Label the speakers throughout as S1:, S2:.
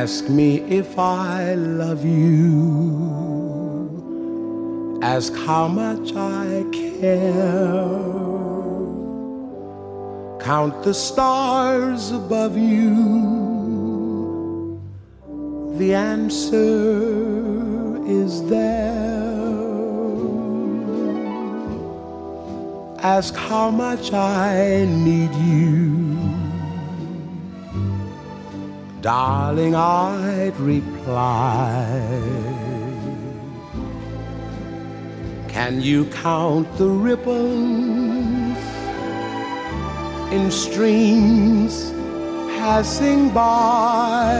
S1: Ask me if I love you. Ask how much I care. Count the stars above you. The answer is there. Ask how much I need you. Darling, I'd reply. Can you count the ripples in streams passing by?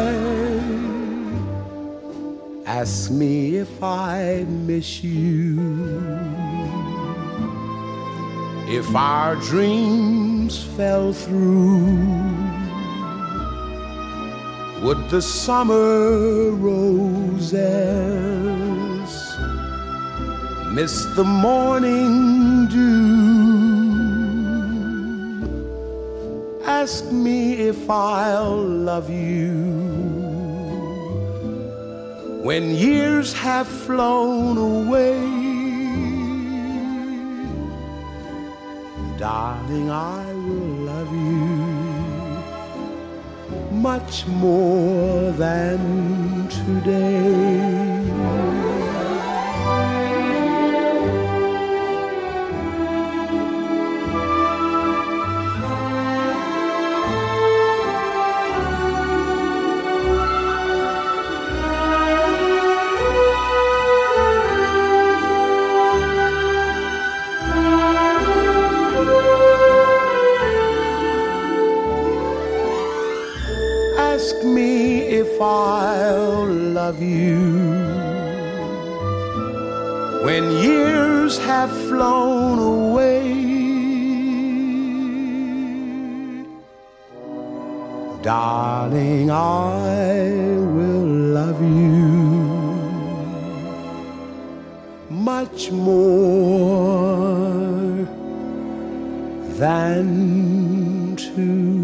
S1: Ask me if I miss you. If our dreams fell through, would the summer roses miss the morning dew? Ask me if I'll love you when years have flown away. Darling, I will love you much more than today. Ask me if I'll love you when years have flown away. Darling, I will love you much more than today.